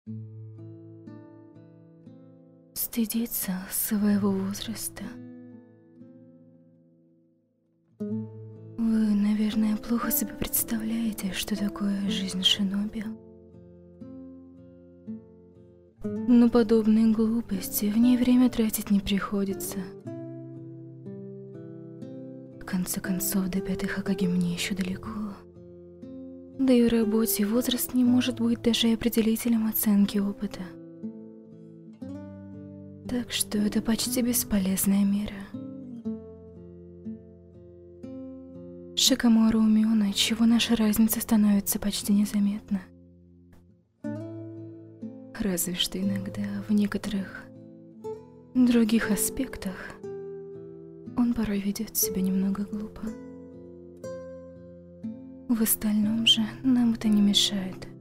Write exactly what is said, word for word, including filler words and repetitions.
Стыдиться своего возраста. Вы, наверное, плохо себе представляете, что такое жизнь шиноби. Но подобные глупости, в ней время тратить не приходится. В конце концов, до пятой Хокаге мне еще далеко. Да и в работе возраст не может быть даже определителем оценки опыта. Так что это почти бесполезная мера. Шикомору умён, отчего наша разница становится почти незаметна. Разве что иногда в некоторых других аспектах он порой ведет себя немного глупо. В остальном же нам это не мешает.